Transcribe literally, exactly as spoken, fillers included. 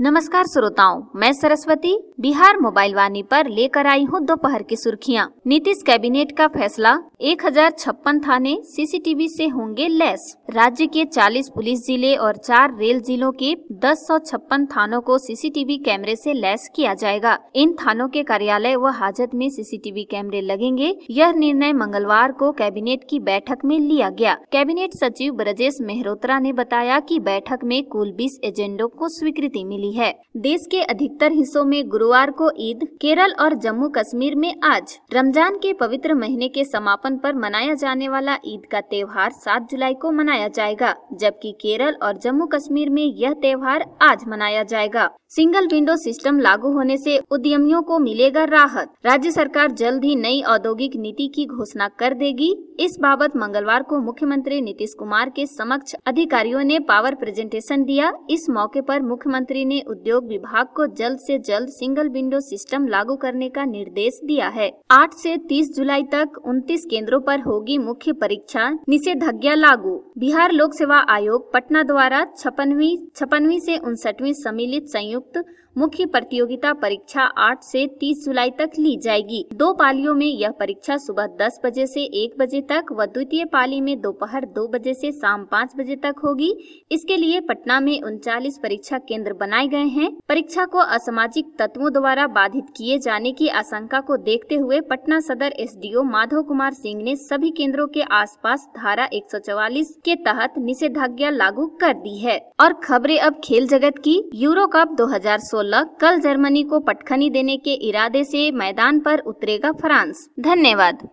नमस्कार श्रोताओं, मैं सरस्वती बिहार मोबाइल वाणी पर लेकर आई हूँ दोपहर की सुर्खियाँ। नीतीश कैबिनेट का फैसला, एक हजार छप्पन थाने सीसीटीवी से होंगे लैस। राज्य के चालीस पुलिस जिले और चार रेल जिलों के दस सौ छप्पन थानों को सीसीटीवी कैमरे से लैस किया जाएगा। इन थानों के कार्यालय व हाजत में सीसीटीवी कैमरे लगेंगे। यह निर्णय मंगलवार को कैबिनेट की बैठक में लिया गया। कैबिनेट सचिव ब्रजेश मेहरोत्रा ने बताया कि बैठक में कुल बीस एजेंडों को स्वीकृति मिली है। देश के अधिकतर हिस्सों में गुरुवार को ईद, केरल और जम्मू कश्मीर में आज रमजान के पवित्र महीने के समापन पर मनाया जाने वाला ईद का त्योहार सात जुलाई को मनाया जाएगा, जबकि केरल और जम्मू कश्मीर में यह त्योहार आज मनाया जाएगा। सिंगल विंडो सिस्टम लागू होने से उद्यमियों को मिलेगा राहत। राज्य सरकार जल्द ही नई औद्योगिक नीति की घोषणा कर देगी। इस बाबत मंगलवार को मुख्यमंत्री नीतीश कुमार के समक्ष अधिकारियों ने पावर प्रेजेंटेशन दिया। इस मौके पर मुख्यमंत्री ने उद्योग विभाग को जल्द से जल्द सिंगल विंडो सिस्टम लागू करने का निर्देश दिया है। आठ से तीस जुलाई तक उनतीस केंद्रों पर होगी मुख्य परीक्षा, निषेधाज्ञा लागू। बिहार लोक सेवा आयोग पटना द्वारा छप्पनवीं छप्पनवीं से उनसठवीं सम्मिलित संयुक्त मुख्य प्रतियोगिता परीक्षा आठ से तीस जुलाई तक ली जाएगी। दो पालियों में यह परीक्षा सुबह दस बजे से एक बजे तक व द्वितीय पाली में दोपहर दो बजे से शाम पाँच बजे तक होगी। इसके लिए पटना में उनचालीस परीक्षा केंद्र बनाए गए हैं। परीक्षा को असामाजिक तत्वों द्वारा बाधित किए जाने की आशंका को देखते हुए पटना सदर एसडीओ माधव कुमार सिंह ने सभी केंद्रों के आसपास धारा एक सौ चौवालीस के तहत निषेधाज्ञा लागू कर दी है। और खबरें अब खेल जगत की। यूरो कप दो हजार सोलह कल जर्मनी को पटखनी देने के इरादे से मैदान पर उतरेगा फ्रांस। धन्यवाद।